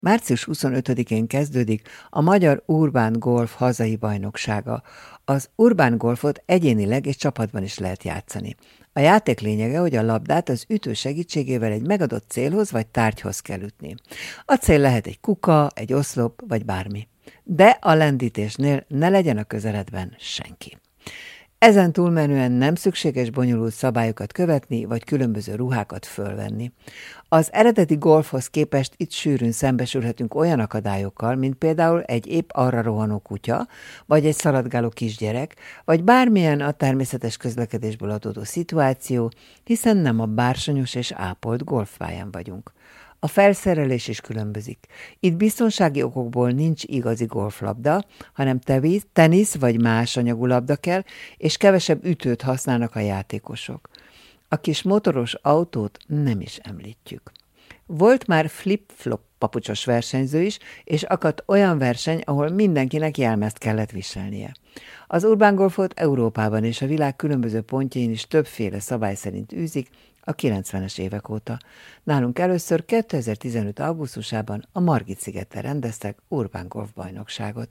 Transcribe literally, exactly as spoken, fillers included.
március huszonötödikén kezdődik a Magyar Urbán Golf hazai bajnoksága. Az Urbán Golfot egyénileg és csapatban is lehet játszani. A játék lényege, hogy a labdát az ütő segítségével egy megadott célhoz vagy tárgyhoz kell ütni. A cél lehet egy kuka, egy oszlop vagy bármi. De a lendítésnél ne legyen a közeledben senki. Ezen túlmenően nem szükséges bonyolult szabályokat követni, vagy különböző ruhákat fölvenni. Az eredeti golfhoz képest itt sűrűn szembesülhetünk olyan akadályokkal, mint például egy épp arra rohanó kutya, vagy egy szaladgáló kisgyerek, vagy bármilyen a természetes közlekedésből adódó szituáció, hiszen nem a bársonyos és ápolt golfpályán vagyunk. A felszerelés is különbözik. Itt biztonsági okokból nincs igazi golflabda, hanem tevíz, tenisz vagy más anyagú labda kell, és kevesebb ütőt használnak a játékosok. A kis motoros autót nem is említjük. Volt már flip-flop papucsos versenyző is, és akadt olyan verseny, ahol mindenkinek jelmezt kellett viselnie. Az Urbán Golfot Európában és a világ különböző pontjain is többféle szabály szerint űzik a kilencvenes évek óta. Nálunk először kétezer-tizenöt augusztusában a Margit-szigeten rendeztek Urbán Golf bajnokságot.